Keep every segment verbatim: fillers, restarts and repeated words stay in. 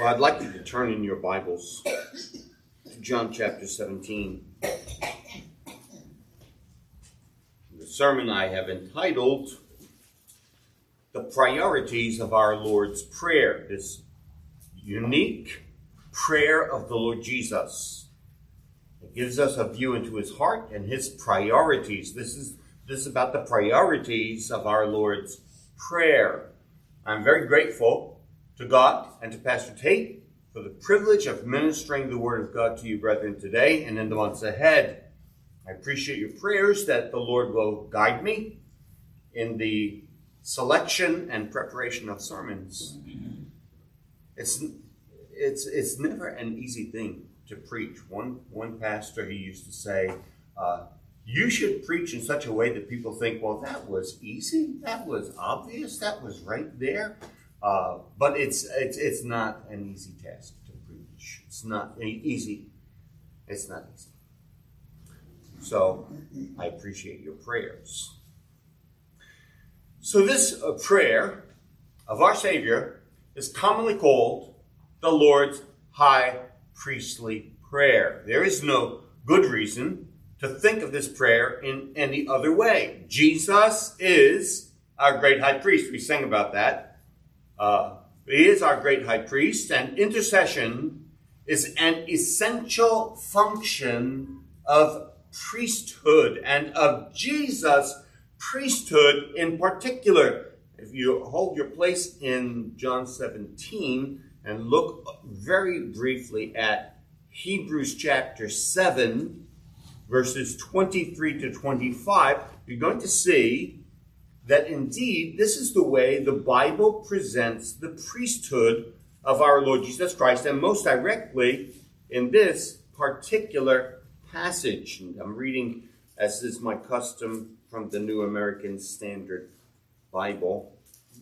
Well, I'd like you to turn in your Bibles to John chapter seventeen. The sermon I have entitled, The Priorities of Our Lord's Prayer, this unique prayer of the Lord Jesus. It gives us a view into his heart and his priorities. This is, this is about the priorities of our Lord's prayer. I'm very grateful to God and to Pastor Tate for the privilege of ministering the Word of God to you, brethren, today and in the months ahead. I appreciate your prayers that the Lord will guide me in the selection and preparation of sermons. It's it's it's never an easy thing to preach. One one pastor, he used to say, uh, you should preach in such a way that people think, well, that was easy, that was obvious, that was right there. Uh, but it's it's it's not an easy task to preach. It's not easy. It's not easy. So I appreciate your prayers. So this uh, prayer of our Savior is commonly called the Lord's High Priestly Prayer. There is no good reason to think of this prayer in any other way. Jesus is our great high priest. We sang about that. Uh, he is our great high priest, and intercession is an essential function of priesthood and of Jesus' priesthood in particular. If you hold your place in John seventeen and look very briefly at Hebrews chapter seven, verses twenty-three to twenty-five, you're going to see that indeed this is the way the Bible presents the priesthood of our Lord Jesus Christ, and most directly in this particular passage. And I'm reading, as is my custom, from the New American Standard Bible.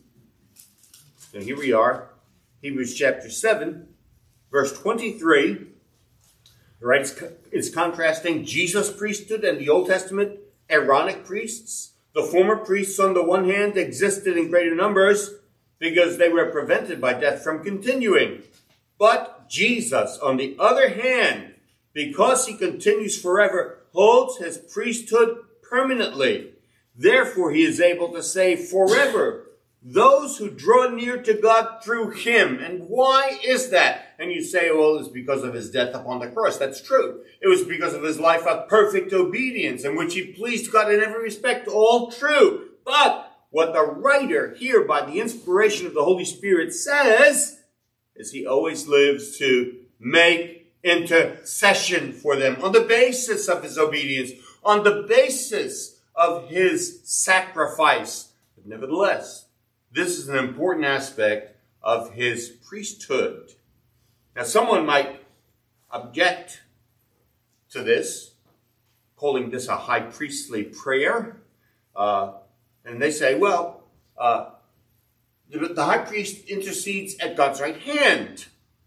So here we are, Hebrews chapter seven, verse twenty-three. Right, it's, it's contrasting Jesus' priesthood and the Old Testament Aaronic priests. The former priests, on the one hand, existed in greater numbers because they were prevented by death from continuing. But Jesus, on the other hand, because he continues forever, holds his priesthood permanently. Therefore, he is able to save forever those who draw near to God through him. And why is that? And you say, well, it's because of his death upon the cross. That's true. It was because of his life of perfect obedience in which he pleased God in every respect. All true. But what the writer here, by the inspiration of the Holy Spirit, says is he always lives to make intercession for them on the basis of his obedience, on the basis of his sacrifice. But nevertheless, this is an important aspect of his priesthood. Now, someone might object to this, calling this a high priestly prayer. Uh, and they say, well, uh, the, the high priest intercedes at God's right hand.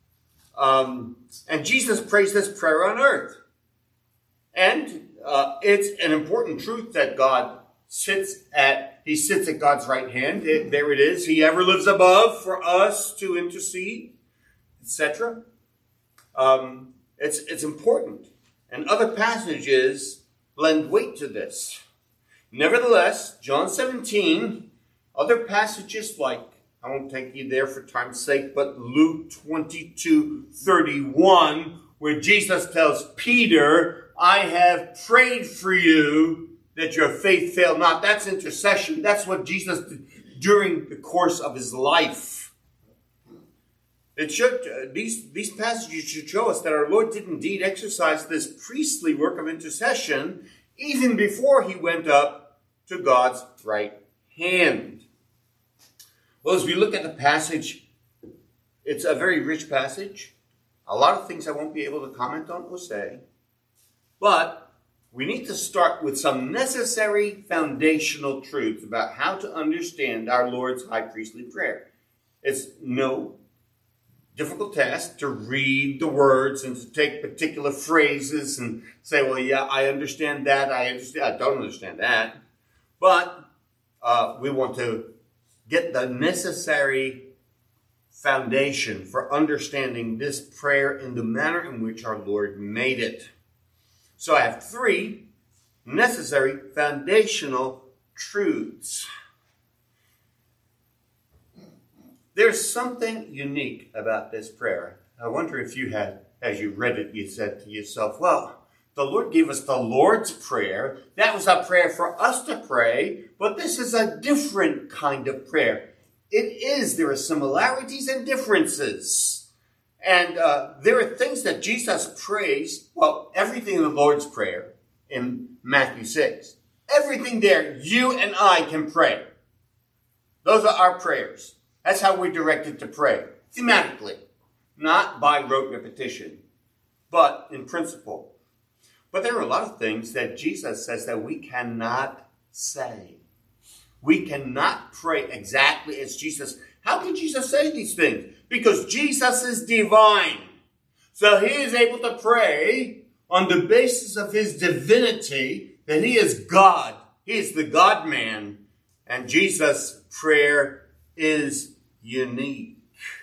Um, and Jesus prays this prayer on earth. And uh, it's an important truth that God sits at, he sits at God's right hand. It, there it is. He ever lives above for us to intercede, et cetera. Um, it's, it's important. And other passages lend weight to this. Nevertheless, John seventeen, other passages like, I won't take you there for time's sake, but Luke twenty-two thirty-one, where Jesus tells Peter, I have prayed for you that your faith fail not. That's intercession. That's what Jesus did during the course of his life. It should, uh, these, these passages should show us that our Lord did indeed exercise this priestly work of intercession even before he went up to God's right hand. Well, as we look at the passage, it's a very rich passage. A lot of things I won't be able to comment on or say. But we need to start with some necessary foundational truths about how to understand our Lord's high priestly prayer. It's no difficult task to read the words and to take particular phrases and say, well, yeah, I understand that. I understand. I don't understand that. But uh, we want to get the necessary foundation for understanding this prayer in the manner in which our Lord made it. So I have three necessary foundational truths. There's something unique about this prayer. I wonder if you had, as you read it, you said to yourself, well, the Lord gave us the Lord's Prayer. That was a prayer for us to pray, but this is a different kind of prayer. It is. There are similarities and differences. And uh, there are things that Jesus prays, well, everything in the Lord's Prayer in Matthew six. Everything there, you and I can pray. Those are our prayers. That's how we're directed to pray, thematically, not by rote repetition, but in principle. But there are a lot of things that Jesus says that we cannot say. We cannot pray exactly as Jesus. How can Jesus say these things? Because Jesus is divine. So he is able to pray on the basis of his divinity, that he is God. He is the God-man. And Jesus' prayer is unique.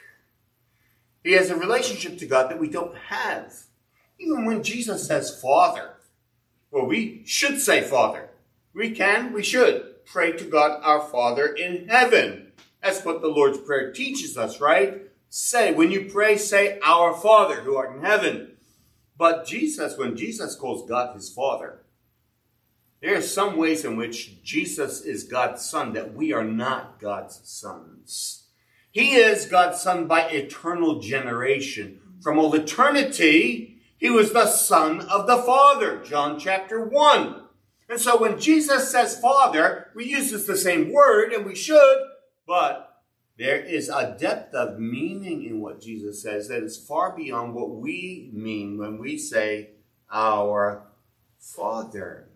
He has a relationship to God that we don't have. Even when Jesus says Father, well, we should say Father. We can, we should pray to God our Father in heaven. That's what the Lord's Prayer teaches us, right? Say, when you pray, say, our Father who art in heaven. But Jesus, when Jesus calls God his Father, there are some ways in which Jesus is God's Son that we are not God's sons. He is God's Son by eternal generation. From all eternity, he was the Son of the Father, John chapter one. And so when Jesus says Father, we use the same word, and we should, but there is a depth of meaning in what Jesus says that is far beyond what we mean when we say our Father.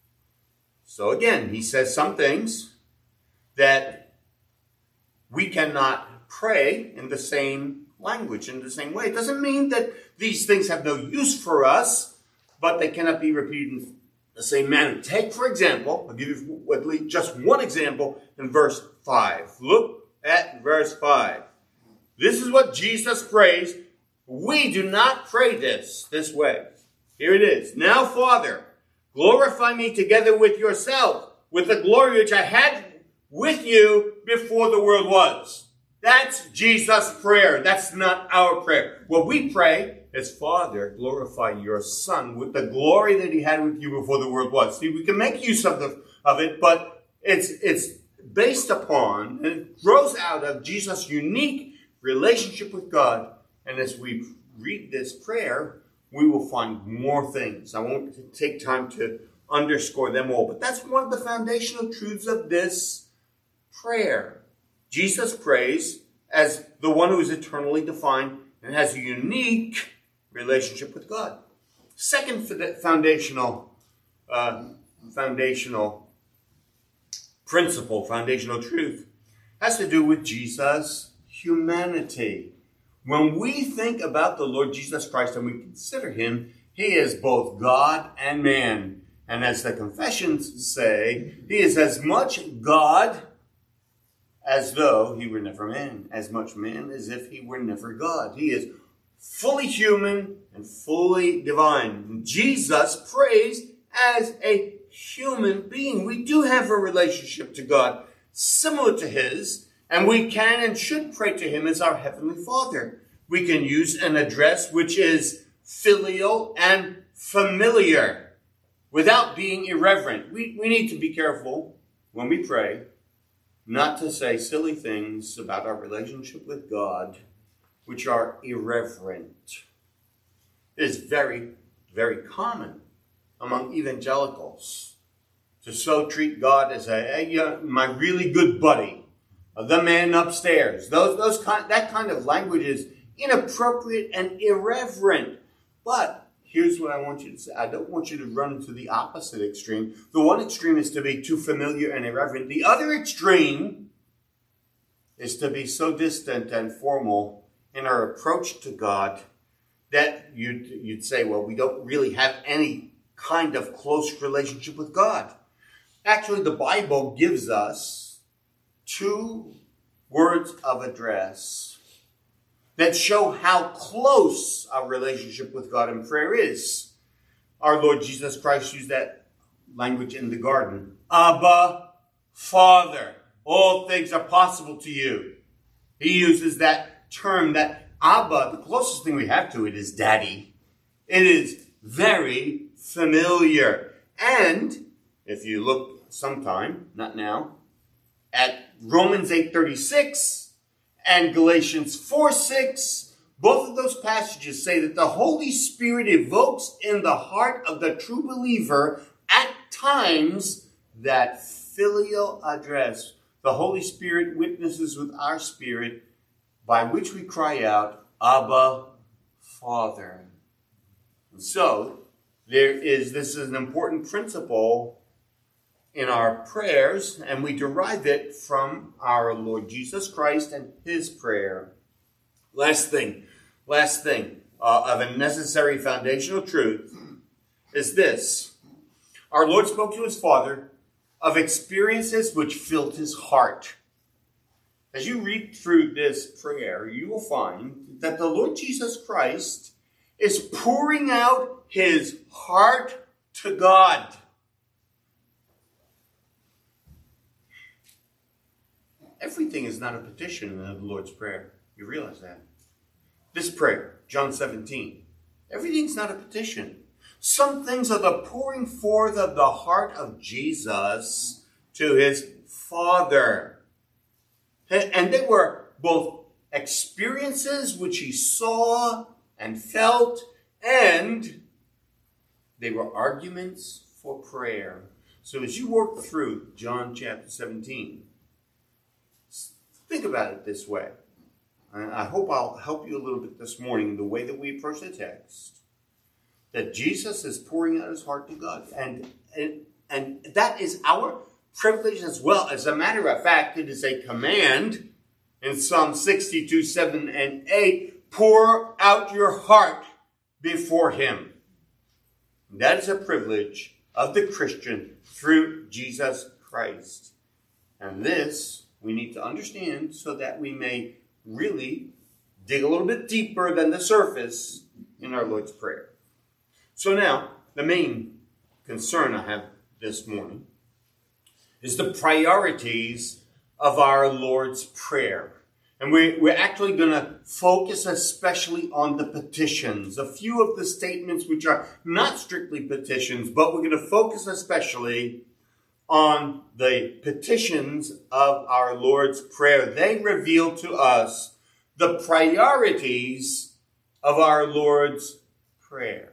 So again, he says some things that we cannot pray in the same language, in the same way. It doesn't mean that these things have no use for us, but they cannot be repeated in the same manner. Take, for example, I'll give you at least just one example in verse five. Look at verse five. This is what Jesus prays. We do not pray this this way. Here it is. Now, Father, glorify me together with yourself, with the glory which I had with you before the world was. That's Jesus' prayer. That's not our prayer. What we pray is, Father, glorify your Son with the glory that he had with you before the world was. See, we can make use of, the, of it, but it's, it's based upon, and it grows out of Jesus' unique relationship with God. And as we read this prayer, we will find more things. I won't take time to underscore them all, but that's one of the foundational truths of this prayer. Jesus prays as the one who is eternally defined and has a unique relationship with God. Second foundational, uh, foundational principle, foundational truth, has to do with Jesus' humanity. When we think about the Lord Jesus Christ and we consider him, he is both God and man. And as the confessions say, he is as much God as though he were never man, as much man as if he were never God. He is fully human and fully divine. Jesus prays as a human being. We do have a relationship to God similar to his, and we can and should pray to him as our Heavenly Father. We can use an address which is filial and familiar without being irreverent. We, we need to be careful when we pray not to say silly things about our relationship with God which are irreverent. It is very, very common among evangelicals to so treat God as a, hey, uh, my really good buddy, uh, the man upstairs. Those, those kind, that kind of language is inappropriate and irreverent. But here's what I want you to say. I don't want you to run to the opposite extreme. The one extreme is to be too familiar and irreverent. The other extreme is to be so distant and formal in our approach to God that you'd, you'd say, well, we don't really have any kind of close relationship with God. Actually, the Bible gives us two words of address that show how close our relationship with God in prayer is. Our Lord Jesus Christ used that language in the garden. Abba, Father, all things are possible to you. He uses that term, that Abba, the closest thing we have to it is daddy. It is very familiar. And if you look sometime, not now, at Romans eight thirty-six and Galatians four six, both of those passages say that the Holy Spirit evokes in the heart of the true believer at times that filial address. The Holy Spirit witnesses with our spirit, by which we cry out, Abba, Father. And so, there is, this is an important principle in our prayers, and we derive it from our Lord Jesus Christ and his prayer. Last thing, last thing uh, of a necessary foundational truth is this. Our Lord spoke to his Father of experiences which filled his heart. As you read through this prayer, you will find that the Lord Jesus Christ is pouring out his heart to God. Everything is not a petition in the Lord's Prayer. You realize that? This prayer, John seventeen, everything's not a petition. Some things are the pouring forth of the heart of Jesus to his Father. And they were both experiences which he saw and felt, and they were arguments for prayer. So as you work through John chapter seventeen, think about it this way. I hope I'll help you a little bit this morning in the way that we approach the text. That Jesus is pouring out his heart to God. And, and, and that is our privilege as well. As a matter of fact, it is a command in Psalm sixty-two, seven and eight. Pour out your heart before him. And that is a privilege of the Christian through Jesus Christ. And this we need to understand so that we may really dig a little bit deeper than the surface in our Lord's Prayer. So now, the main concern I have this morning is the priorities of our Lord's Prayer. And we, we're actually going to focus especially on the petitions, a few of the statements which are not strictly petitions, but we're going to focus especially on the petitions of our Lord's Prayer. They reveal to us the priorities of our Lord's Prayer.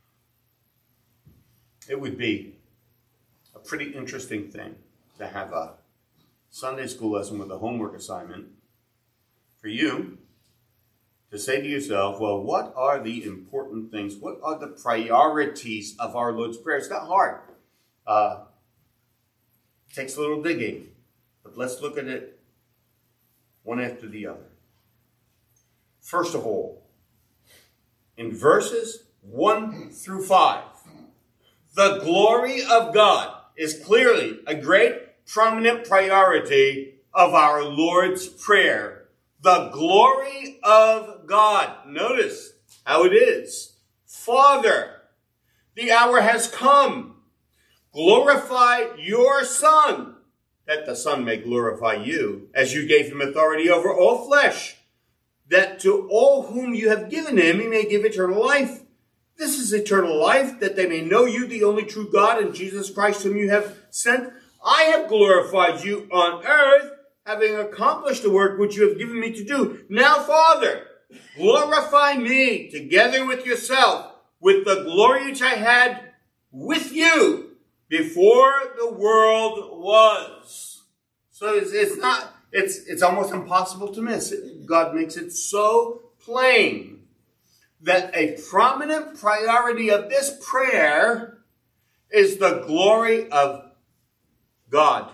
It would be a pretty interesting thing to have a Sunday school lesson with a homework assignment for you to say to yourself, well, what are the important things? What are the priorities of our Lord's Prayer? It's not hard. Uh, it takes a little digging, but let's look at it one after the other. First of all, in verses one through five, the glory of God is clearly a great prominent priority of our Lord's Prayer. The glory of God. Notice how it is. Father, the hour has come. Glorify your Son, that the Son may glorify you, as you gave him authority over all flesh, that to all whom you have given him, he may give eternal life. This is eternal life, that they may know you, the only true God, and Jesus Christ, whom you have sent. I have glorified you on earth, having accomplished the work which you have given me to do. Now, Father, glorify me together with yourself, with the glory which I had with you before the world was. So it's, it's not, it's, it's almost impossible to miss. God makes it so plain that a prominent priority of this prayer is the glory of God.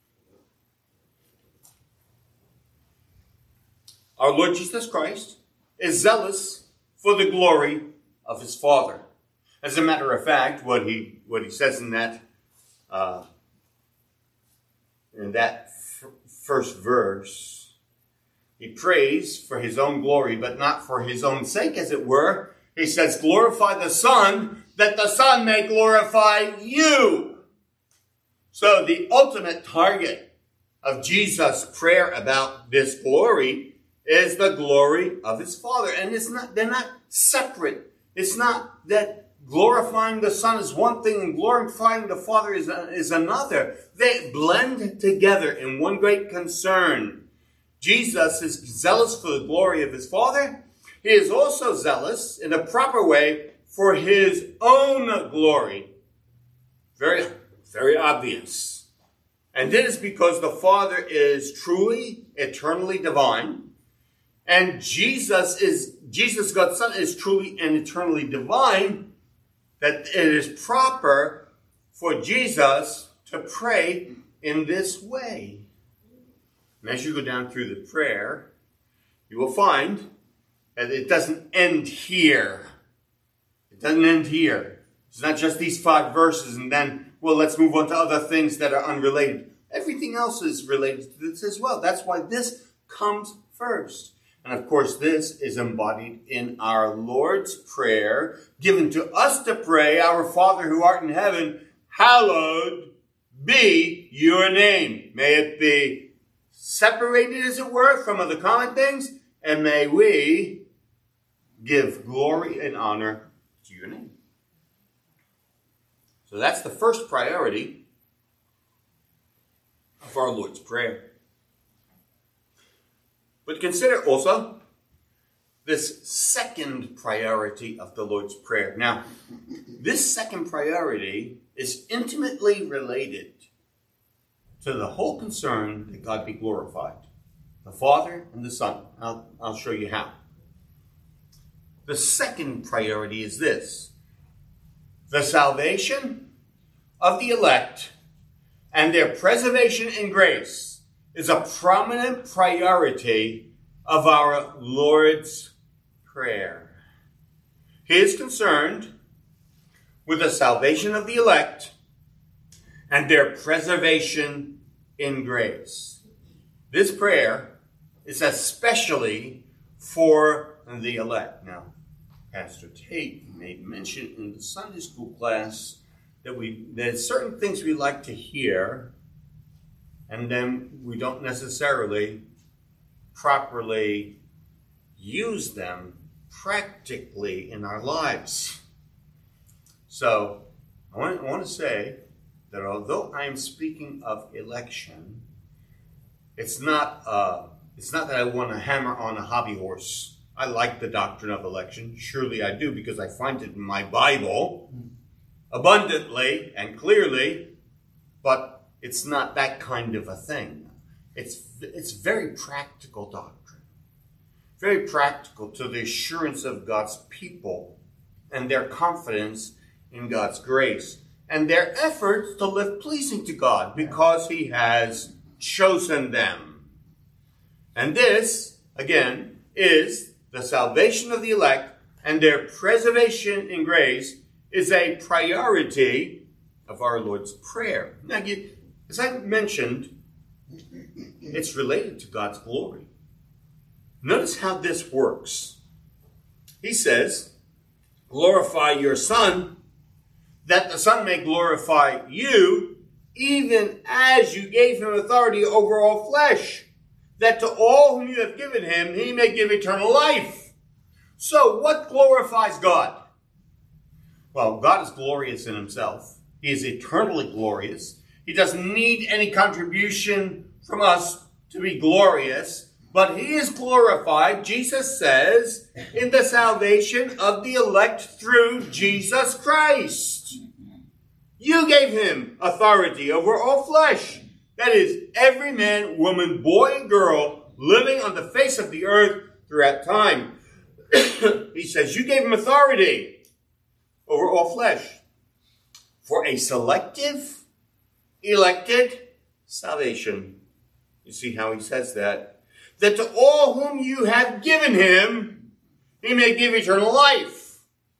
Our Lord Jesus Christ is zealous for the glory of his Father. As a matter of fact, what he what he says in that uh, in that f- first verse, He prays for his own glory, but not for his own sake, as it were. He says, glorify the Son, that the Son may glorify you. So the ultimate target of Jesus' prayer about this glory is the glory of his Father. And it's not, they're not separate. It's not that glorifying the Son is one thing and glorifying the Father is, is another. They blend together in one great concern. Jesus is zealous for the glory of his Father. He is also zealous in a proper way for his own glory. Very, very obvious. And this is because the Father is truly, eternally divine. And Jesus is, Jesus, God's Son, is truly and eternally divine, that it is proper for Jesus to pray in this way. And as you go down through the prayer, you will find that it doesn't end here. It doesn't end here. It's not just these five verses and then, well, let's move on to other things that are unrelated. Everything else is related to this as well. That's why this comes first. And of course, this is embodied in our Lord's Prayer, given to us to pray, Our Father who art in heaven, hallowed be your name. May it be separated, as it were, from other common things, and may we give glory and honor to your name. So that's the first priority of our Lord's Prayer. But consider also this second priority of the Lord's Prayer. Now, this second priority is intimately related to the whole concern that God be glorified. The Father and the Son. I'll, I'll show you how. The second priority is this: the salvation of the elect and their preservation in grace is a prominent priority of our Lord's Prayer. He is concerned with the salvation of the elect and their preservation in grace. This prayer is especially for the elect. Now, Pastor Tate made mention in the Sunday school class that we there's certain things we like to hear, and then we don't necessarily properly use them practically in our lives. So, I want, I want to say that although I am speaking of election, it's not uh, it's not that I want to hammer on a hobby horse. I like the doctrine of election. Surely I do, because I find it in my Bible abundantly and clearly, but it's not that kind of a thing. It's it's very practical doctrine. Very practical to the assurance of God's people and their confidence in God's grace and their efforts to live pleasing to God because he has chosen them. And this, again, is the salvation of the elect and their preservation in grace is a priority of our Lord's Prayer. Now, as I mentioned, it's related to God's glory. Notice how this works. He says, glorify your Son, that the Son may glorify you, even as you gave him authority over all flesh, that to all whom you have given him, he may give eternal life. So, what glorifies God? Well, God is glorious in himself. He is eternally glorious. He doesn't need any contribution from us to be glorious, but he is glorified, Jesus says, in the salvation of the elect through Jesus Christ. You gave him authority over all flesh. That is, every man, woman, boy, and girl living on the face of the earth throughout time. He says, you gave him authority over all flesh for a selective, elected salvation. You see how he says that? That to all whom you have given him, he may give eternal life.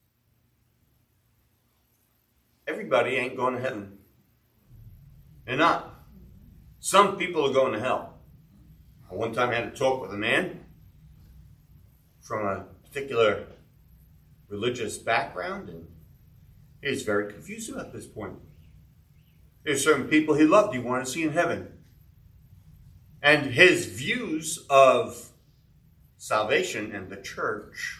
Everybody ain't going to heaven. They're not. Some people are going to hell. I one time had a talk with a man from a particular religious background, and he was very confused about this point. There's certain people he loved, he wanted to see in heaven. And his views of salvation and the church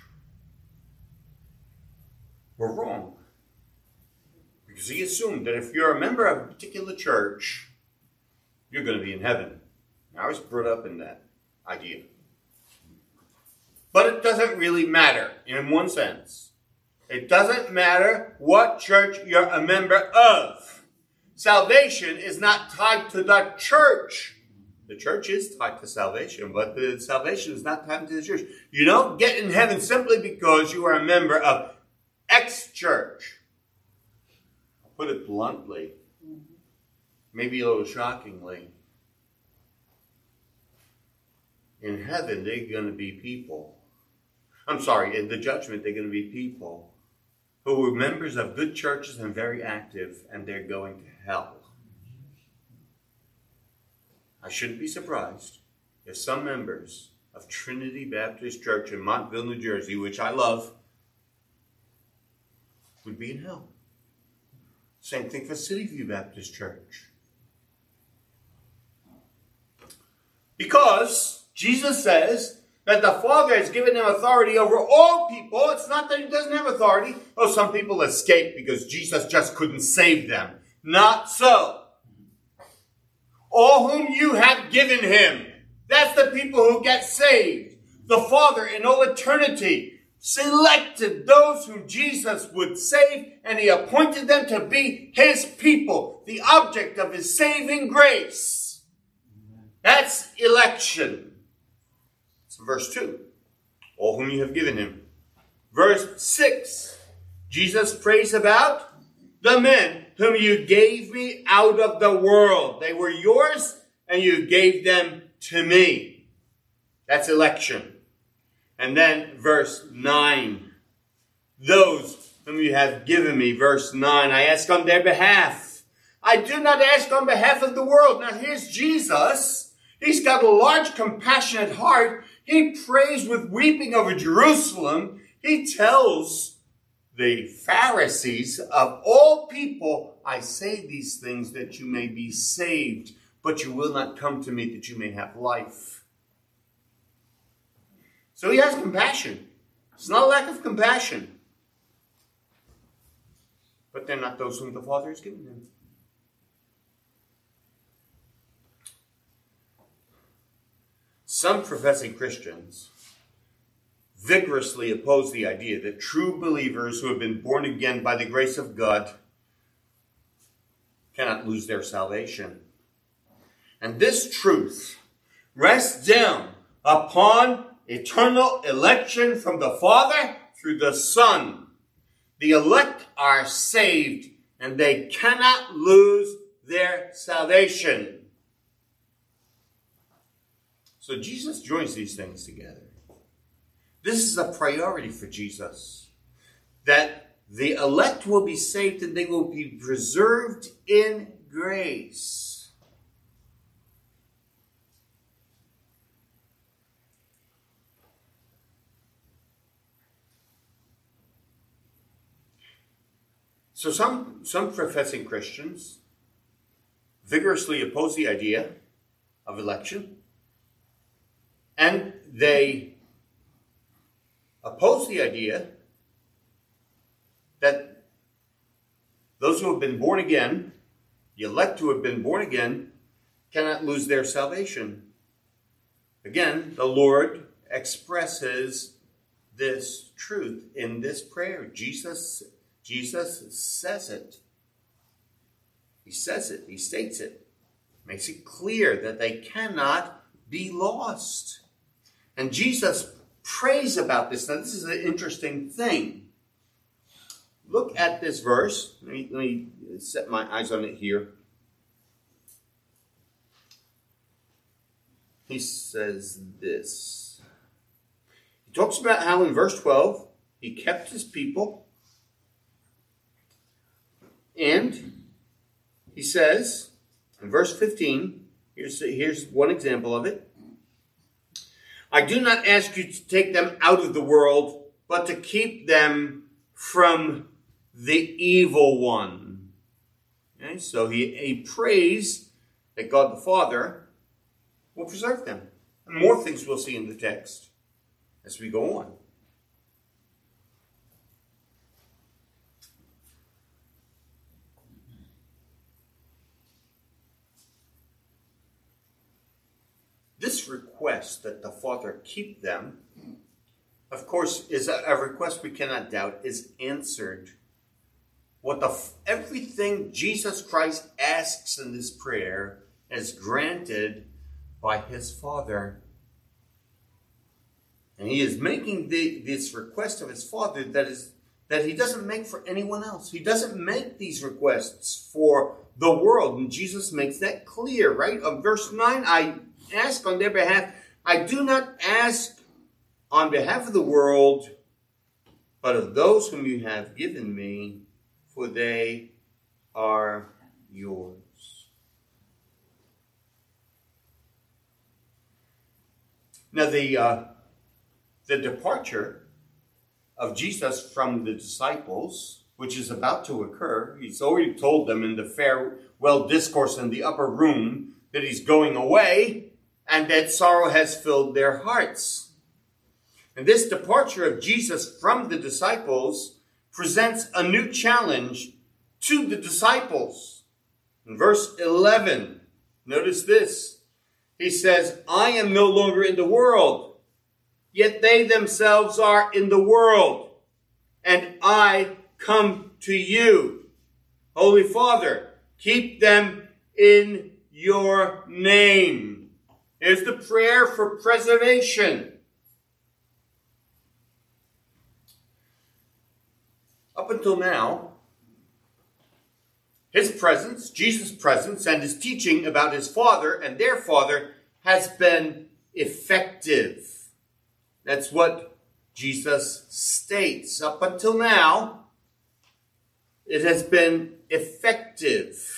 were wrong. Because he assumed that if you're a member of a particular church, you're going to be in heaven. I was brought up in that idea. But it doesn't really matter in one sense. It doesn't matter what church you're a member of. Salvation is not tied to the church. The church is tied to salvation, but the salvation is not tied to the church. You don't get in heaven simply because you are a member of X church. I'll put it bluntly, maybe a little shockingly. In heaven, they're going to be people. I'm sorry, in the judgment, they're going to be people who were members of good churches and very active, and they're going to hell. I shouldn't be surprised if some members of Trinity Baptist Church in Montville, New Jersey, which I love, would be in hell. Same thing for City View Baptist Church. Because Jesus says that the Father has given him authority over all people. It's not that he doesn't have authority. Oh, some people escape because Jesus just couldn't save them. Not so. All whom you have given him. That's the people who get saved. The Father in all eternity selected those whom Jesus would save, and he appointed them to be his people, the object of his saving grace. That's election. It's verse two. All whom you have given him. Verse six. Jesus prays about the men whom you gave me out of the world. They were yours, and you gave them to me. That's election. And then verse nine. Those whom you have given me. Verse nine. I ask on their behalf. I do not ask on behalf of the world. Now here's Jesus. He's got a large, compassionate heart. He prays with weeping over Jerusalem. He tells the Pharisees, of all people, I say these things that you may be saved, but you will not come to me that you may have life. So he has compassion. It's not a lack of compassion. But they're not those whom the Father has given him. Some professing Christians vigorously oppose the idea that true believers who have been born again by the grace of God cannot lose their salvation. And this truth rests down upon eternal election from the Father through the Son. The elect are saved, and they cannot lose their salvation. So Jesus joins these things together. This is a priority for Jesus, that the elect will be saved and they will be preserved in grace. So some, some professing Christians vigorously oppose the idea of election, and they oppose the idea that those who have been born again, the elect who have been born again, cannot lose their salvation. Again, the Lord expresses this truth in this prayer. Jesus, Jesus says it. He says it. He states it. Makes it clear that they cannot be lost. And Jesus prays about this. Now, this is an interesting thing. Look at this verse. Let me, let me set my eyes on it here. He says this. He talks about how in verse twelve, he kept his people. And he says, in verse fifteen, here's, here's one example of it. I do not ask you to take them out of the world, but to keep them from the evil one. Okay, so he, he prays that God the Father will preserve them. And more things we'll see in the text as we go on. This request that the Father keep them, of course, is a, a request we cannot doubt, is answered. What the everything Jesus Christ asks in this prayer is granted by his Father. And he is making the, this request of his Father that is that he doesn't make for anyone else. He doesn't make these requests for the world. And Jesus makes that clear, right? On verse nine, I ask on their behalf. I do not ask on behalf of the world, but of those whom you have given me, for they are yours. Now, the uh, the departure of Jesus from the disciples, which is about to occur, he's already told them in the farewell discourse in the upper room that he's going away, and that sorrow has filled their hearts. And this departure of Jesus from the disciples presents a new challenge to the disciples. In verse eleven, notice this. He says, I am no longer in the world, yet they themselves are in the world, and I come to you. Holy Father, keep them in your name. Here's the prayer for preservation. Up until now, his presence, Jesus' presence, and his teaching about his Father and their Father has been effective. That's what Jesus states. Up until now, it has been effective.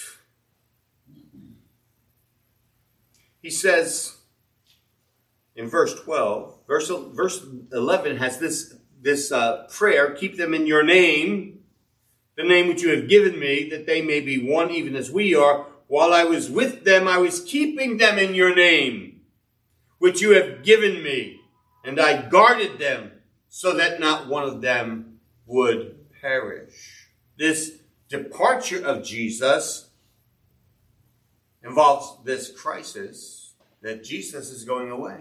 He says in verse twelve, verse, verse eleven has this, this uh, prayer, keep them in your name, the name which you have given me, that they may be one even as we are. While I was with them, I was keeping them in your name, which you have given me, and I guarded them so that not one of them would perish. This departure of Jesus involves this crisis that Jesus is going away.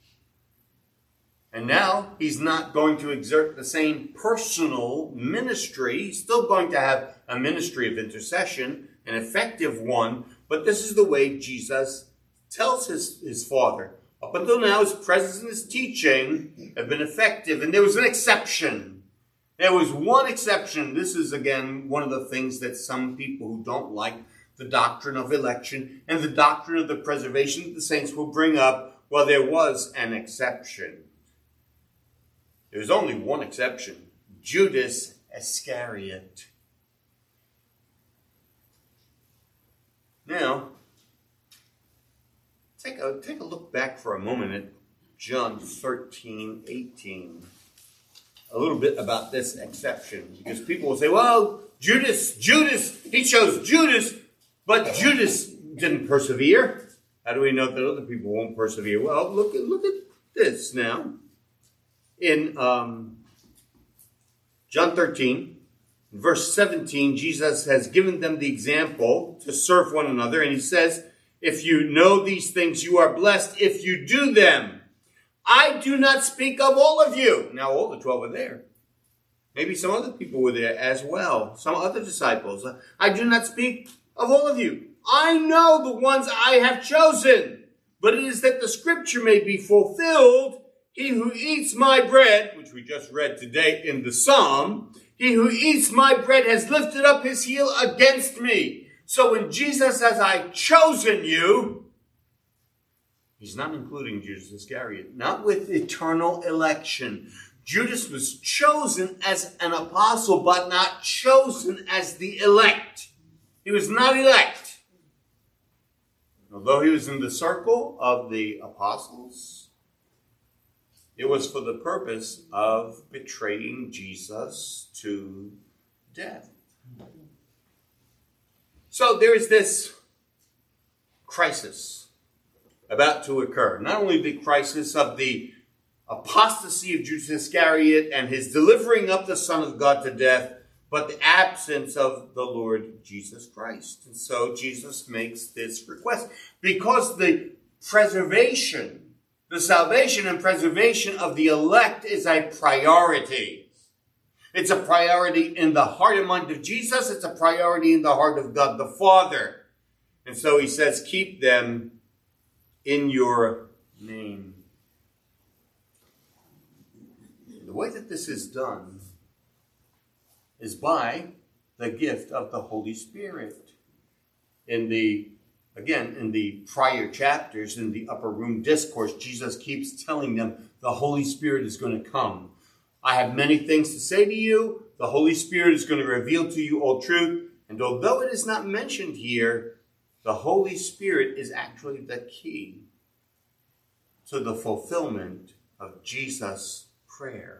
And now he's not going to exert the same personal ministry. He's still going to have a ministry of intercession, an effective one. But this is the way Jesus tells his, his Father. Up until now, his presence and his teaching have been effective. And there was an exception. There was one exception. This is, again, one of the things that some people who don't like the doctrine of election and the doctrine of the preservation of the saints will bring up. Well, there was an exception. There was only one exception. Judas Iscariot. Now, take a, take a look back for a moment at John thirteen, eighteen. A little bit about this exception. Because people will say, well, Judas, Judas, he chose Judas, but Judas didn't persevere. How do we know that other people won't persevere? Well, look at, look at this now. In um, John thirteen, verse seventeen, Jesus has given them the example to serve one another. And he says, if you know these things, you are blessed if you do them. I do not speak of all of you. Now, all the twelve are there. Maybe some other people were there as well. Some other disciples. I do not speak of all of you. I know the ones I have chosen. But it is that the scripture may be fulfilled. He who eats my bread, which we just read today in the Psalm, he who eats my bread has lifted up his heel against me. So when Jesus says, I've chosen you, he's not including Judas Iscariot, not with eternal election. Judas was chosen as an apostle, but not chosen as the elect. He was not elect. Although he was in the circle of the apostles, It was for the purpose of betraying Jesus to death. So there is this crisis about to occur. Not only the crisis of the apostasy of Judas Iscariot and his delivering up the Son of God to death, but the absence of the Lord Jesus Christ. And so Jesus makes this request because the preservation, the salvation and preservation of the elect is a priority. It's a priority in the heart and mind of Jesus. It's a priority in the heart of God the Father. And so he says, keep them in your name. The way that this is done is by the gift of the Holy Spirit. In the, again, in the prior chapters, in the upper room discourse, Jesus keeps telling them the Holy Spirit is going to come. I have many things to say to you. The Holy Spirit is going to reveal to you all truth. And although it is not mentioned here, the Holy Spirit is actually the key to the fulfillment of Jesus' prayer.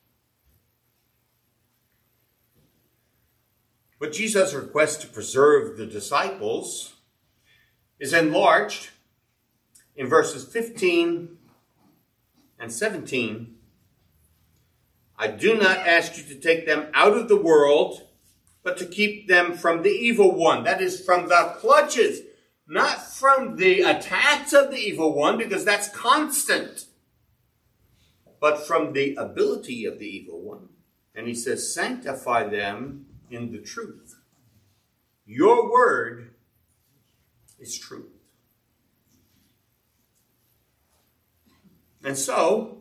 But Jesus' request to preserve the disciples is enlarged in verses fifteen and seventeen. I do not ask you to take them out of the world, but to keep them from the evil one. That is, from the clutches, not from the attacks of the evil one, because that's constant, but from the ability of the evil one. And he says, sanctify them in the truth. Your word is truth. And so,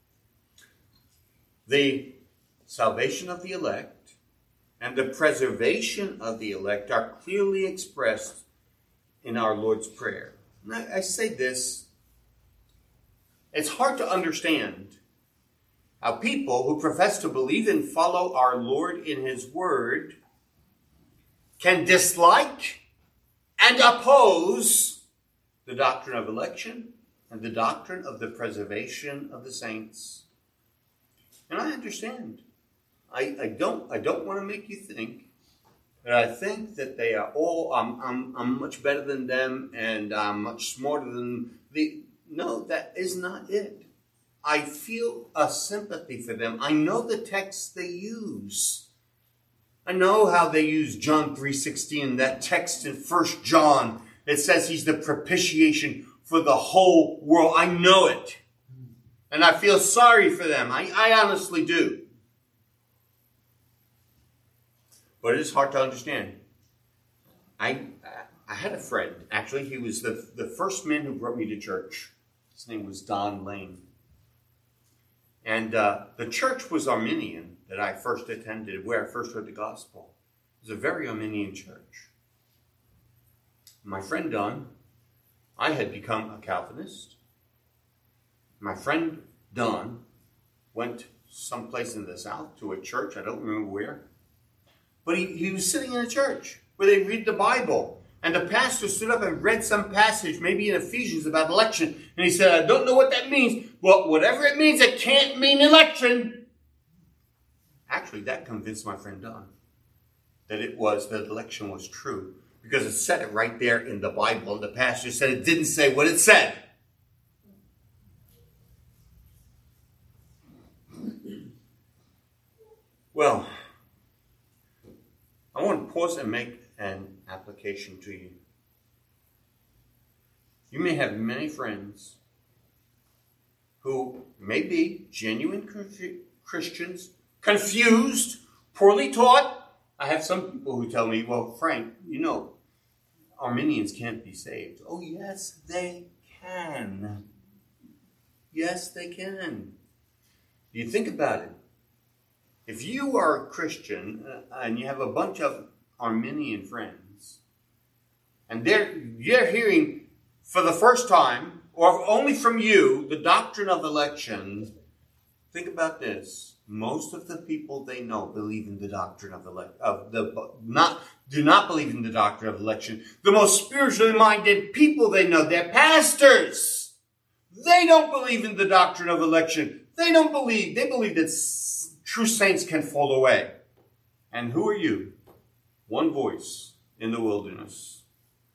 the salvation of the elect and the preservation of the elect are clearly expressed in our Lord's Prayer. And I, I say this, it's hard to understand how people who profess to believe and follow our Lord in his word can dislike and oppose the doctrine of election and the doctrine of the preservation of the saints. And I understand. I, I don't I don't want to make you think that I think that they are all, I'm, I'm, I'm much better than them and I'm much smarter than the, no, that is not it. I feel a sympathy for them. I know the texts they use. I know how they use John three sixteen, that text in First John. It says he's the propitiation for the whole world. I know it. And I feel sorry for them. I, I honestly do. But it is hard to understand. I I had a friend. Actually, he was the, the first man who brought me to church. His name was Don Lane. And uh, the church was Arminian that I first attended, where I first heard the gospel. It was a very Arminian church. My friend Don, I had become a Calvinist. My friend Don went someplace in the South to a church, I don't remember where. But he, he was sitting in a church where they read the Bible. And the pastor stood up and read some passage, maybe in Ephesians, about election. And he said, I don't know what that means. Well, whatever it means, it can't mean election. Actually, that convinced my friend Don that it was, that election was true. Because it said it right there in the Bible. And the pastor said it didn't say what it said. Well, I want to pause and make an application to you. You may have many friends who may be genuine Christians, confused, poorly taught. I have some people who tell me, well, Frank, you know, Arminians can't be saved. Oh, yes, they can. Yes, they can. You think about it. If you are a Christian uh, and you have a bunch of Arminian friends, and they're, you're hearing for the first time, or only from you, the doctrine of election, think about this. Most of the people they know believe in the doctrine of election, of the not do not believe in the doctrine of election. The most spiritually minded people they know, they're pastors. They don't believe in the doctrine of election. They don't believe. They believe that s- true saints can fall away. And who are you? One voice in the wilderness.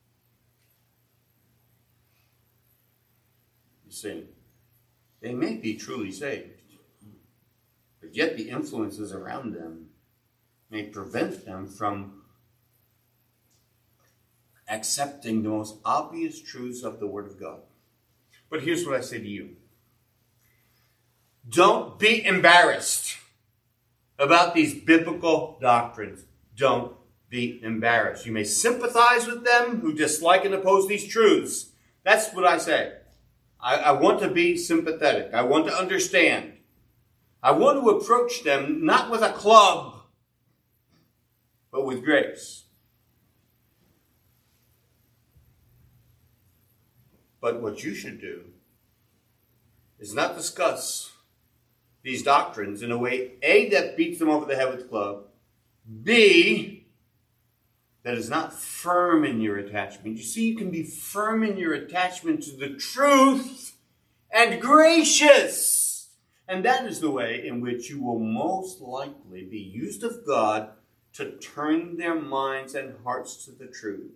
You see, they may be truly saved, but yet the influences around them may prevent them from accepting the most obvious truths of the Word of God. But here's what I say to you. Don't be embarrassed about these biblical doctrines. Don't be embarrassed. You may sympathize with them who dislike and oppose these truths. That's what I say. I, I want to be sympathetic. I want to understand. I want to approach them not with a club, but with grace. But what you should do is not discuss these doctrines in a way, A, that beats them over the head with the club, B, that is not firm in your attachment. You see, you can be firm in your attachment to the truth and gracious. And that is the way in which you will most likely be used of God to turn their minds and hearts to the truths.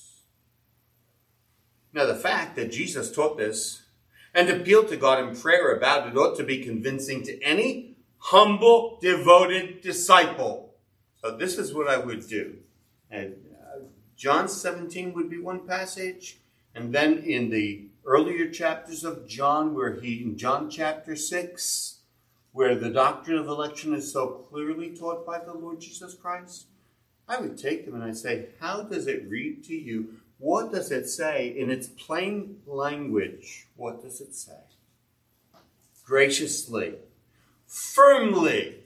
Now, the fact that Jesus taught this and appealed to God in prayer about it ought to be convincing to any humble, devoted disciple. So this is what I would do. And uh, John seventeen would be one passage. And then in the earlier chapters of John, where he, in John chapter six, where the doctrine of election is so clearly taught by the Lord Jesus Christ, I would take them and I'd say, how does it read to you? What does it say in its plain language? What does it say? Graciously, firmly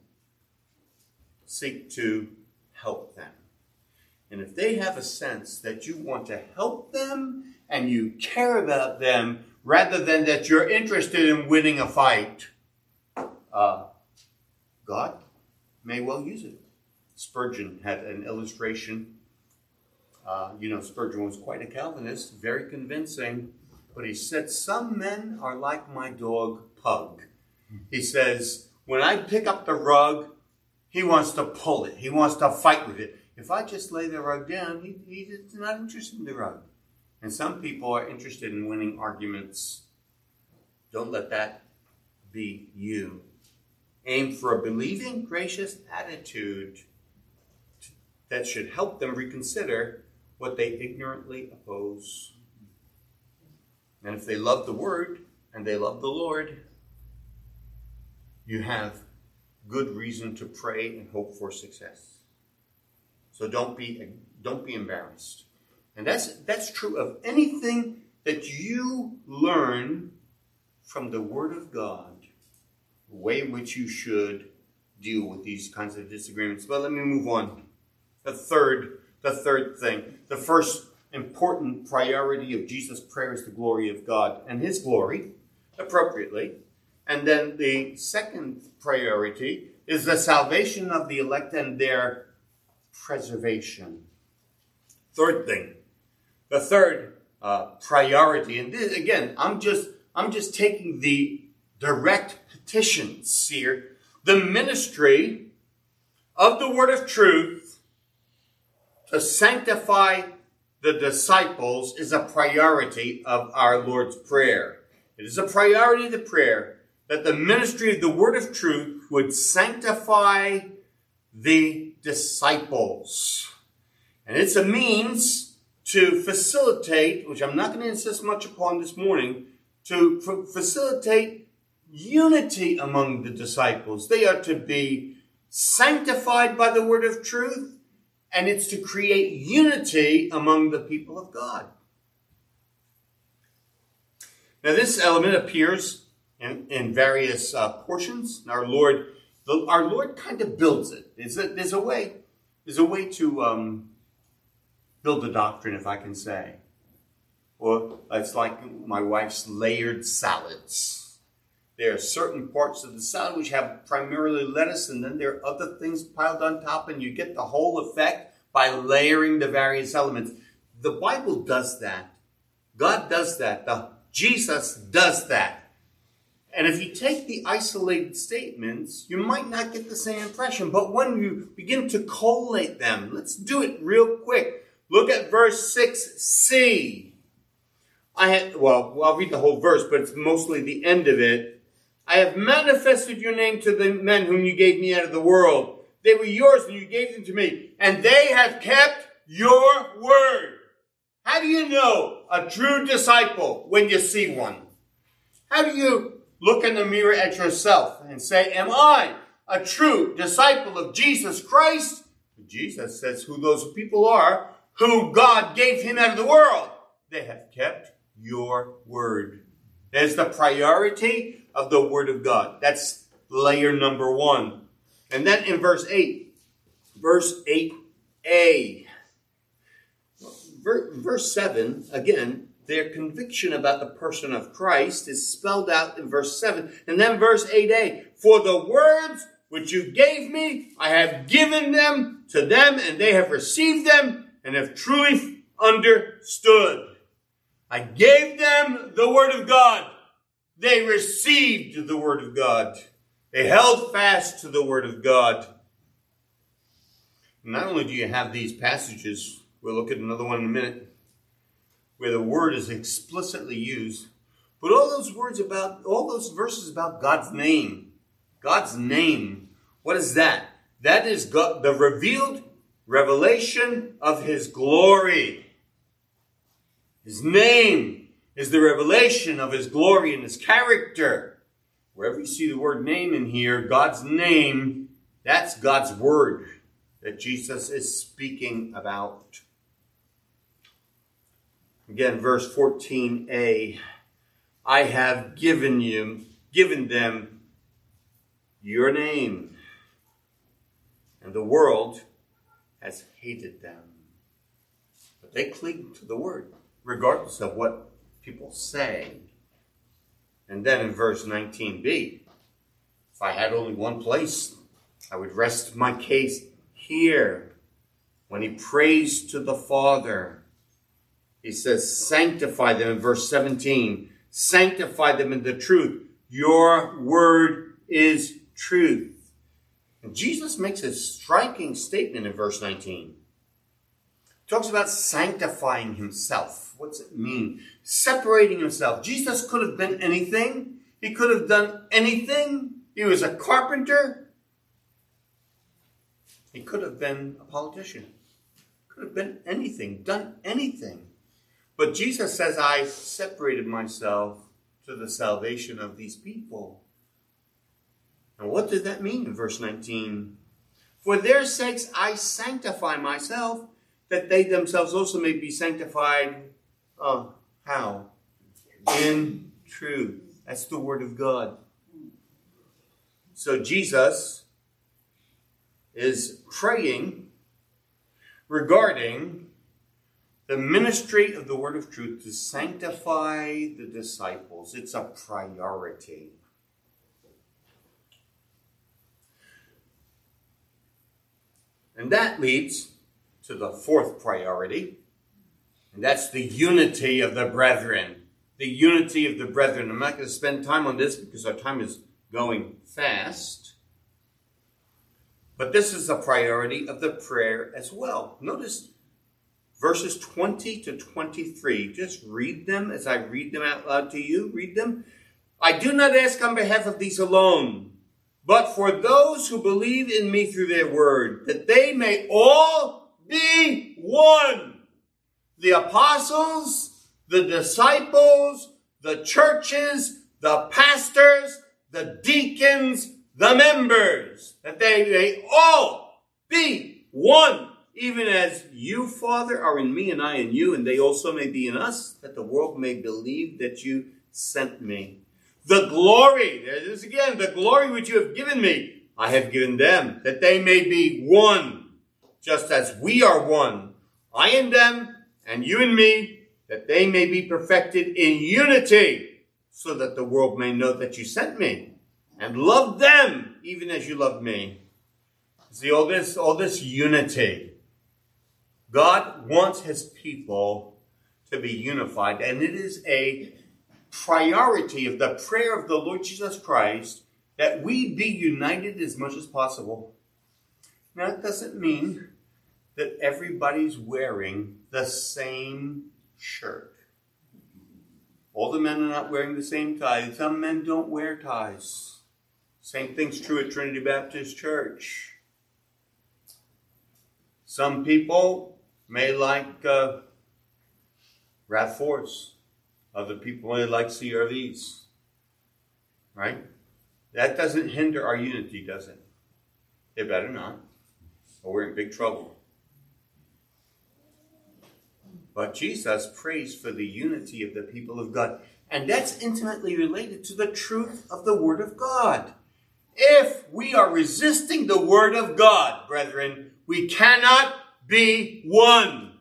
seek to help them. And if they have a sense that you want to help them and you care about them rather than that you're interested in winning a fight, uh, God may well use it. Spurgeon had an illustration. Uh, you know, Spurgeon was quite a Calvinist, very convincing. But he said, some men are like my dog, Pug. He says, when I pick up the rug, he wants to pull it. He wants to fight with it. If I just lay the rug down, he, he's not interested in the rug. And some people are interested in winning arguments. Don't let that be you. Aim for a believing, gracious attitude that should help them reconsider what they ignorantly oppose. And if they love the Word and they love the Lord, you have good reason to pray and hope for success. So don't be don't be embarrassed. And that's that's true of anything that you learn from the Word of God, the way in which you should deal with these kinds of disagreements. But let me move on. The third, the third thing. The first important priority of Jesus' prayer is the glory of God and His glory, appropriately. And then the second priority is the salvation of the elect and their preservation. Third thing, the third uh, priority, and this, again, I'm just I'm just taking the direct petitions here. The ministry of the word of truth to sanctify the disciples is a priority of our Lord's Prayer. It is a priority of the prayer that the ministry of the word of truth would sanctify the disciples. And it's a means to facilitate, which I'm not going to insist much upon this morning, to f- facilitate unity among the disciples. They are to be sanctified by the word of truth, and it's to create unity among the people of God. Now, this element appears in, in various uh, portions. Our Lord, the, our Lord kind of builds it. There's a, there's a way, there's a way to um, build a doctrine, if I can say. Or it's like my wife's layered salads. There are certain parts of the salad which have primarily lettuce, and then there are other things piled on top, and you get the whole effect by layering the various elements. The Bible does that. God does that. The, Jesus does that. And if you take the isolated statements, you might not get the same impression. But when you begin to collate them, let's do it real quick. Look at verse six c. I had, well, I'll read the whole verse, but it's mostly the end of it. I have manifested your name to the men whom you gave me out of the world. They were yours and you gave them to me. And they have kept your word. How do you know a true disciple when you see one? How do you look in the mirror at yourself and say, am I a true disciple of Jesus Christ? Jesus says who those people are, who God gave him out of the world. They have kept your word. There's the priority of the word of God. That's layer number one. And then in verse eight, verse eight a, verse seven, again, their conviction about the person of Christ is spelled out in verse seven. And then verse eight a, for the words which you gave me, I have given them to them, and they have received them, and have truly understood. I gave them the word of God. They received the word of God. They held fast to the word of God. Not only do you have these passages, we'll look at another one in a minute, where the word is explicitly used, but all those words about, all those verses about God's name. God's name. What is that? That is God, the revealed revelation of his glory. His name is the revelation of his glory and his character. Wherever you see the word name in here, God's name, that's God's word that Jesus is speaking about. Again, verse fourteen a, I have given you, given them your name, and the world has hated them. But they cling to the word, regardless of what people say. And then in verse nineteen b, if I had only one place, I would rest my case here. When he prays to the Father, he says, sanctify them in verse seventeen. Sanctify them in the truth. Your word is truth. And Jesus makes a striking statement in verse nineteen. He talks about sanctifying himself. What's it mean? Separating himself. Jesus could have been anything. He could have done anything. He was a carpenter. He could have been a politician. Could have been anything, done anything. But Jesus says, I separated myself to the salvation of these people. And what did that mean in verse nineteen? For their sakes I sanctify myself, that they themselves also may be sanctified. Uh, how? In truth. That's the word of God. So Jesus is praying regarding the ministry of the word of truth to sanctify the disciples. It's a priority. And that leads to the fourth priority, and that's the unity of the brethren. The unity of the brethren. I'm not going to spend time on this because our time is going fast. But this is a priority of the prayer as well. Notice verses twenty to twenty-three. Just read them as I read them out loud to you. Read them. I do not ask on behalf of these alone, but for those who believe in me through their word, that they may all be one. The apostles, the disciples, the churches, the pastors, the deacons, the members, that they may all be one, even as you, Father, are in me and I in you, and they also may be in us, that the world may believe that you sent me. The glory, there it is again, the glory which you have given me, I have given them, that they may be one, just as we are one. I in them, and you in me, that they may be perfected in unity, so that the world may know that you sent me, and love them, even as you loved me. See, all this, all this unity. God wants his people to be unified, and it is a priority of the prayer of the Lord Jesus Christ that we be united as much as possible. Now, it doesn't mean that everybody's wearing the same shirt. All the men are not wearing the same tie. Some men don't wear ties. Same thing's true at Trinity Baptist Church. Some people may like uh, RAV fours. Other people may like C R Vs. Right? That doesn't hinder our unity, does it? It better not, or we're in big trouble. But Jesus prays for the unity of the people of God. And that's intimately related to the truth of the Word of God. If we are resisting the Word of God, brethren, we cannot be one.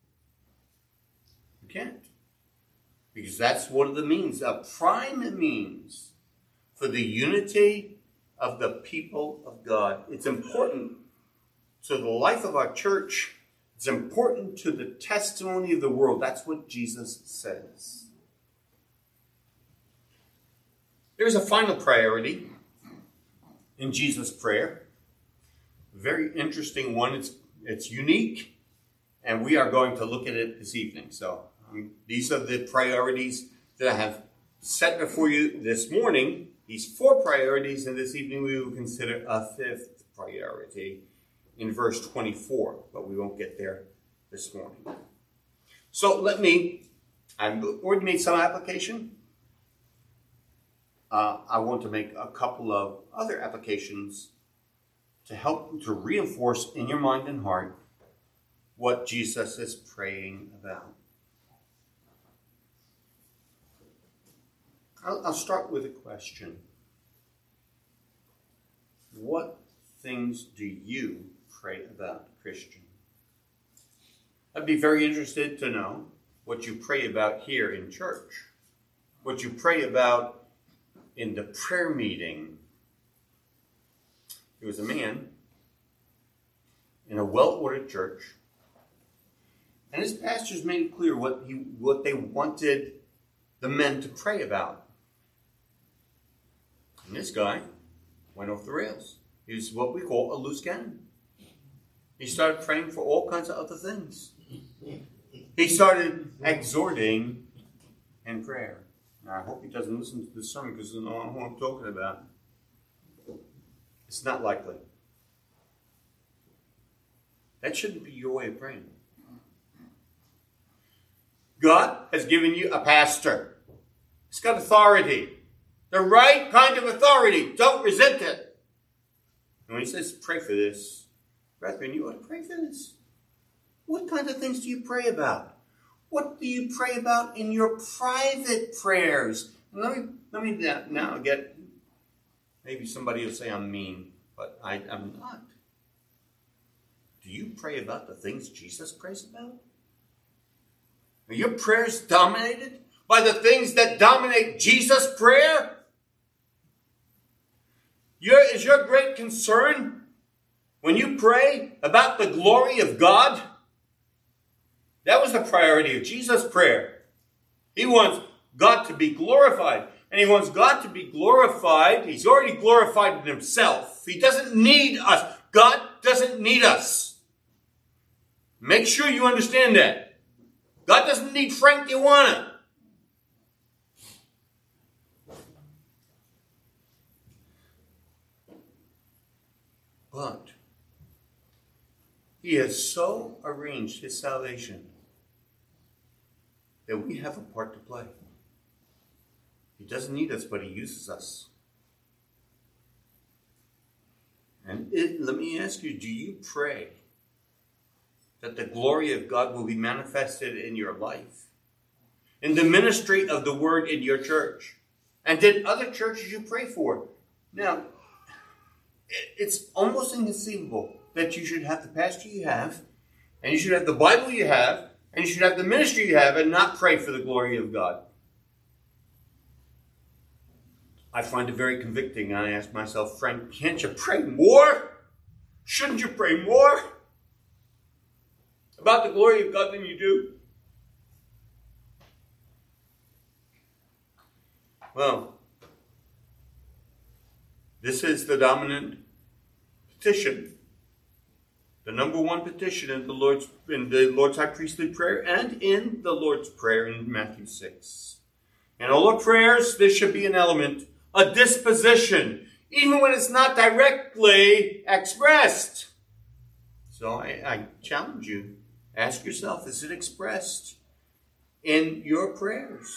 We can't. Because that's one of the means, a prime means for the unity of the people of God. It's important to the life of our church. It's important to the testimony of the world. That's what Jesus says. There's a final priority in Jesus' prayer. A very interesting one. It's, it's unique, and we are going to look at it this evening. So um, these are the priorities that I have set before you this morning. These four priorities, and this evening we will consider a fifth priority in verse twenty-four, but we won't get there this morning. So let me, I've already made some application. Uh, I want to make a couple of other applications to help to reinforce in your mind and heart what Jesus is praying about. I'll, I'll start with a question. What things do you pray about, Christian? I'd be very interested to know what you pray about here in church, what you pray about in the prayer meeting. There was a man in a well-ordered church, and his pastors made it clear what he what they wanted the men to pray about. And this guy went off the rails. He was what we call a loose cannon. He started praying for all kinds of other things. He started exhorting in prayer. Now, I hope he doesn't listen to this sermon because I know who I'm talking about. It's not likely. That shouldn't be your way of praying. God has given you a pastor. He's got authority. The right kind of authority. Don't resent it. And when he says, pray for this, brethren, you ought to pray for this. What kind of things do you pray about? What do you pray about in your private prayers? And let me let me now get, maybe somebody will say I'm mean, but I, I'm not. Do you pray about the things Jesus prays about? Are your prayers dominated by the things that dominate Jesus' prayer? Your, is your great concern when you pray about the glory of God? That was the priority of Jesus' prayer. He wants God to be glorified. And he wants God to be glorified. He's already glorified in himself. He doesn't need us. God doesn't need us. Make sure you understand that. God doesn't need Frank Tijuana. But he has so arranged his salvation that we have a part to play. He doesn't need us, but he uses us. And it, let me ask you, do you pray that the glory of God will be manifested in your life, in the ministry of the word in your church, and in other churches you pray for? Now, it's almost inconceivable that you should have the pastor you have, and you should have the Bible you have, and you should have the ministry you have, and not pray for the glory of God. I find it very convicting, and I ask myself, Frank, can't you pray more? Shouldn't you pray more about the glory of God than you do? Well, this is the dominant petition. The number one petition in the Lord's in the Lord's high priestly prayer and in the Lord's Prayer in Matthew six. In all our prayers, there should be an element, a disposition, even when it's not directly expressed. So I, I challenge you, ask yourself, is it expressed in your prayers?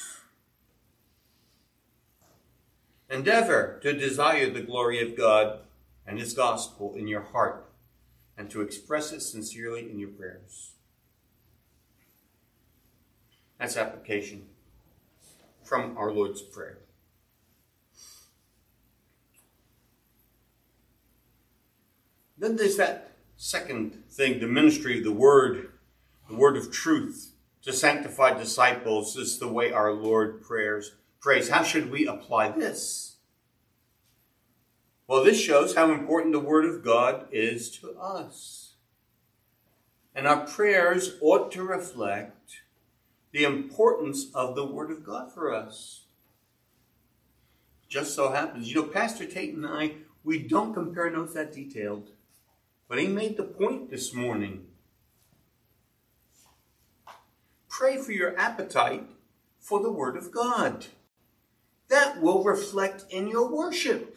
Endeavor to desire the glory of God and His gospel in your heart, and to express it sincerely in your prayers. That's application from our Lord's Prayer. Then there's that second thing, the ministry of the Word, the Word of truth. To sanctify disciples is the way our Lord prayers, prays. How should we apply this? Well, this shows how important the Word of God is to us. And our prayers ought to reflect the importance of the Word of God for us. Just so happens, you know, Pastor Tate and I, we don't compare notes that detailed. But he made the point this morning. Pray for your appetite for the Word of God. That will reflect in your worship.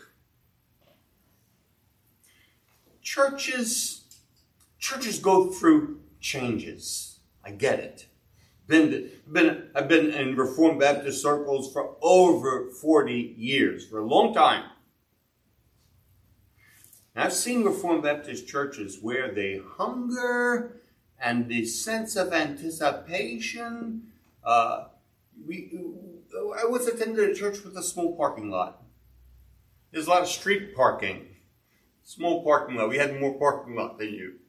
Churches, churches go through changes. I get it. Been, been, I've been in Reformed Baptist circles for over forty years, for a long time. And I've seen Reformed Baptist churches where they hunger and the sense of anticipation. Uh, we, I was attending a church with a small parking lot. There's a lot of street parking. Small parking lot. We had more parking lot than you.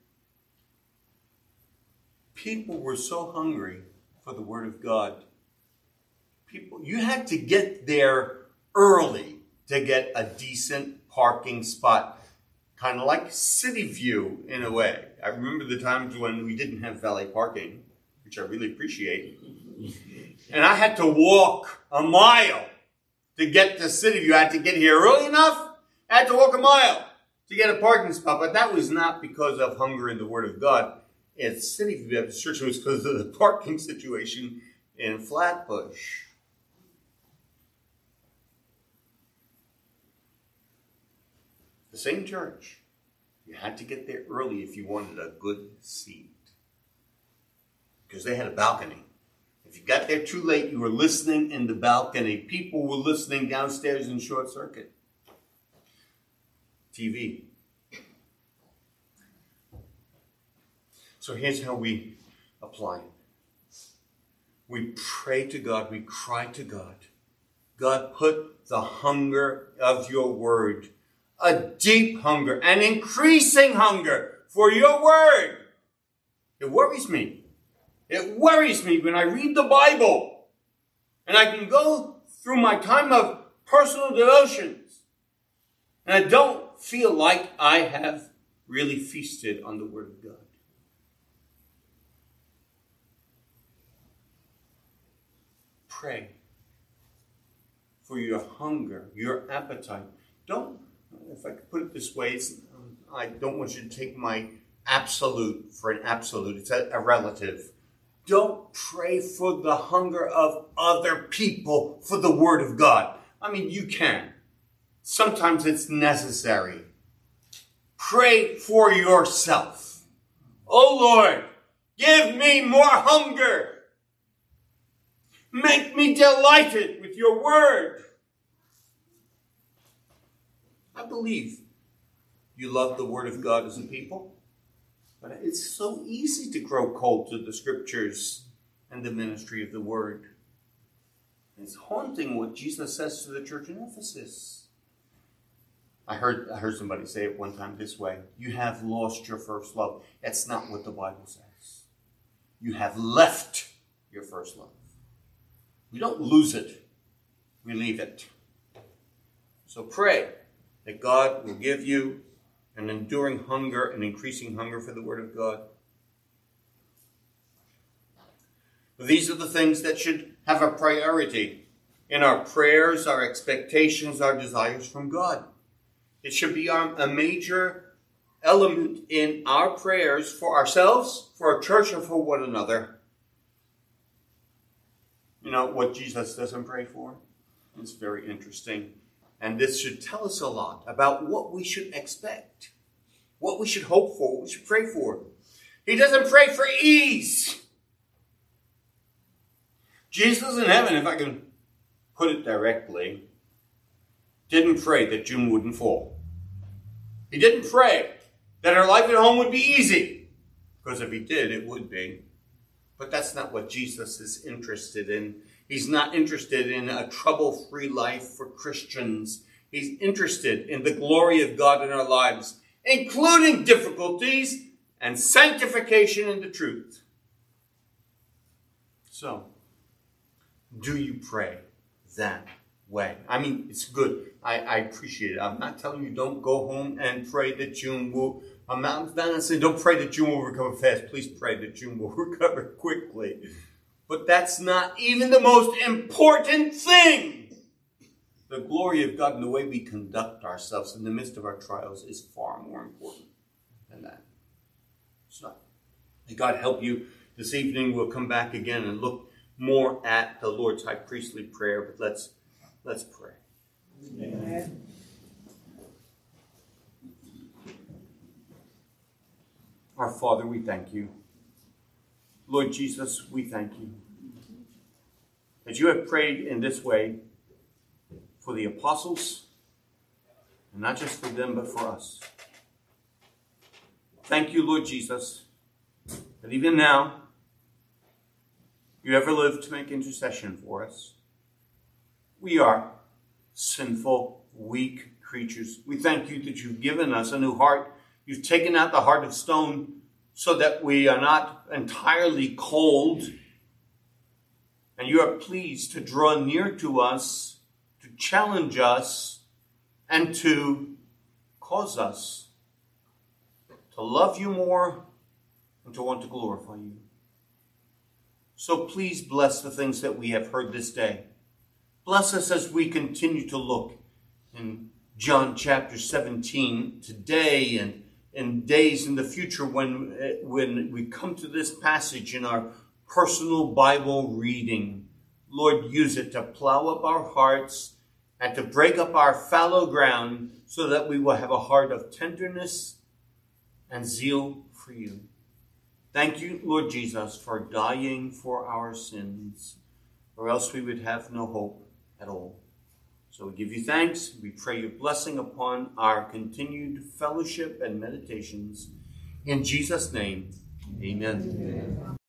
People were so hungry for the Word of God. People, you had to get there early to get a decent parking spot. Kind of like City View in a way. I remember the times when we didn't have valet parking, which I really appreciate. And I had to walk a mile to get to City View. I had to get here early enough. I had to walk a mile to get a parking spot. But that was not because of hunger in the Word of God. At City View Baptist Church, it was because of the parking situation in Flatbush. The same church. You had to get there early if you wanted a good seat. Because they had a balcony. If you got there too late, you were listening in the balcony. People were listening downstairs in short circuit. T V. So here's how we apply it. We pray to God. We cry to God. God, put the hunger of your word, a deep hunger, an increasing hunger for your word. It worries me. It worries me when I read the Bible and I can go through my time of personal devotions and I don't feel like I have really feasted on the Word of God. Pray for your hunger, your appetite. Don't, if I could put it this way, it's, I don't want you to take my absolute for an absolute. It's a, a relative. Don't pray for the hunger of other people for the Word of God. I mean, you can. Sometimes it's necessary. Pray for yourself. Oh Lord, give me more hunger. Make me delighted with your word. I believe you love the Word of God as a people. But it's so easy to grow cold to the Scriptures and the ministry of the Word. It's haunting what Jesus says to the church in Ephesus. I heard, I heard somebody say it one time this way. You have lost your first love. That's not what the Bible says. You have left your first love. We don't lose it. We leave it. So pray that God will give you an enduring hunger, an increasing hunger for the Word of God. These are the things that should have a priority in our prayers, our expectations, our desires from God. It should be our, a major element in our prayers for ourselves, for our church, and for one another. You know what Jesus doesn't pray for? It's very interesting. And this should tell us a lot about what we should expect, what we should hope for, what we should pray for. He doesn't pray for ease. Jesus in heaven, if I can put it directly, didn't pray that June wouldn't fall. He didn't pray that her life at home would be easy. Because if he did, it would be. But that's not what Jesus is interested in. He's not interested in a trouble-free life for Christians. He's interested in the glory of God in our lives, including difficulties and sanctification in the truth. So, do you pray that way? I mean, it's good. I, I appreciate it. I'm not telling you don't go home and pray that June will... I'm not, not saying don't pray that June will recover fast. Please pray that June will recover quickly. But that's not even the most important thing. The glory of God and the way we conduct ourselves in the midst of our trials is far more important than that. So, may God help you. This evening we'll come back again and look more at the Lord's high priestly prayer. But let's let's pray. Amen. Our Father, we thank you. Lord Jesus, we thank you that you have prayed in this way for the apostles, and not just for them, but for us. Thank you, Lord Jesus, that even now, you ever lived to make intercession for us. We are sinful, weak creatures. We thank you that you've given us a new heart. You've taken out the heart of stone so that we are not entirely cold. And you are pleased to draw near to us, to challenge us, and to cause us to love you more and to want to glorify you. So please bless the things that we have heard this day. Bless us as we continue to look in John chapter seventeen today and in days in the future when, when we come to this passage in our personal Bible reading. Lord, use it to plow up our hearts and to break up our fallow ground so that we will have a heart of tenderness and zeal for you. Thank you, Lord Jesus, for dying for our sins, or else we would have no hope at all. So we give you thanks. We pray your blessing upon our continued fellowship and meditations. In Jesus' name, amen. Amen.